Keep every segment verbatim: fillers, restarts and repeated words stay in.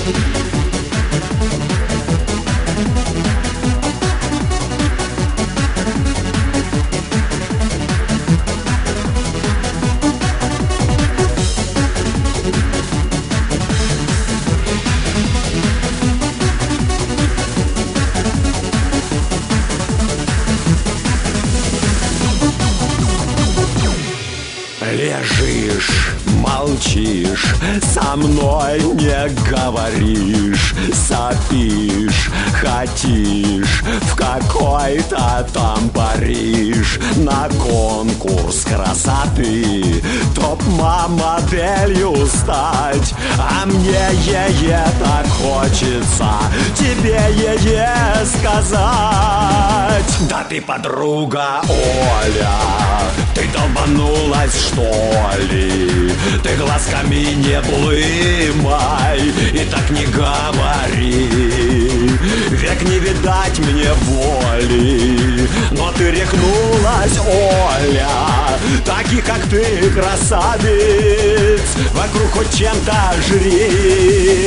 Лежишь, молчишь, со мной не говоришь, сопишь, хотишь в какой-то там Париж на конкурс красоты, топ-моделью стать. А мне е-е так хочется тебе е-е сказать. Да ты, подруга Оля, ты долбанулась, что ли? Ты глазками не блымай и так не говори. Век не видать мне воли, но ты рехнулась, Оля. Таких, как ты, красавиц, вокруг хоть чем-то жри.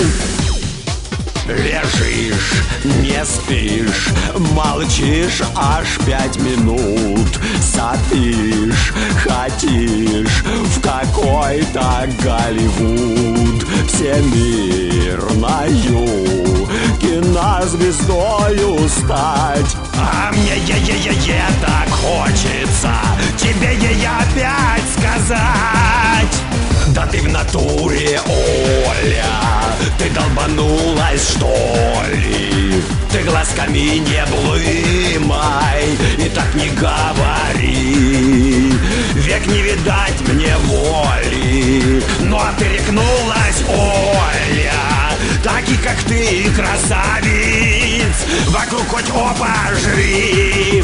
Лежишь, не спишь, молчишь аж пять минут, сопишь, хотишь в какой-то Голливуд, всемирною кинозвездою стать. А мне е-е-е-е так хочется тебе е-е опять сказать. Да ты в натуре, Оля, ты долбанулась, что ли? Ты глазками не блымай и так не говори. Век не видать мне воли, ну а ты рехнулась, Оля. Таких, как ты, красавиц, вокруг хоть опа жри.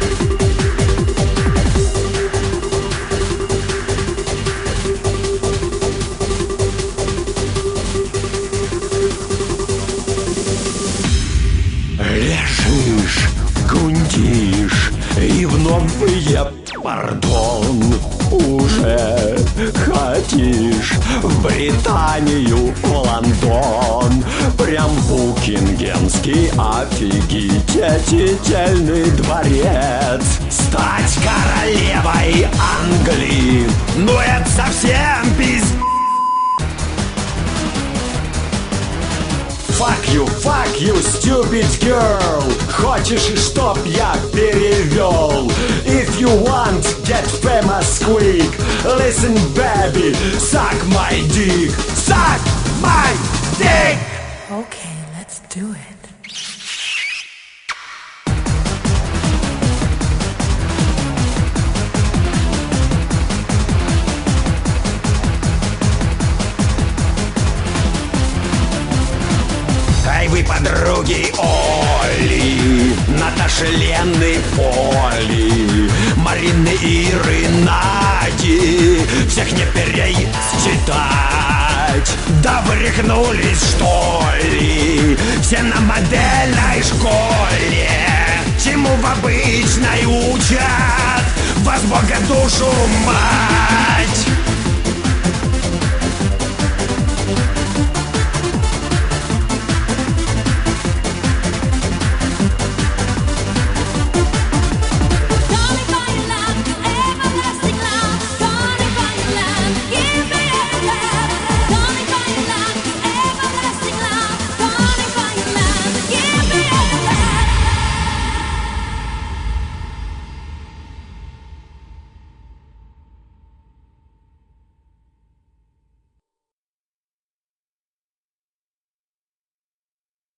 Лежишь, гундишь и вновь я, пардон, уже хотишь в Британию, в Лондон, прям букингемский офигительный дворец, стать королевой Англии. Ну это совсем пиздец. Fuck you, fuck you, stupid girl. Хочешь, чтоб я перевел? If you want, get famous quick. Listen, baby, suck my dick. Suck my dick. Okay, let's do it. Вы, подруги Оли, Наташи, Лены, Поли, Марины, Иры, Нади, всех не пересчитать. Да вы рехнулись, что ли? Все на модельной школе. Чему в обычной учат? Вас Бога душу мать.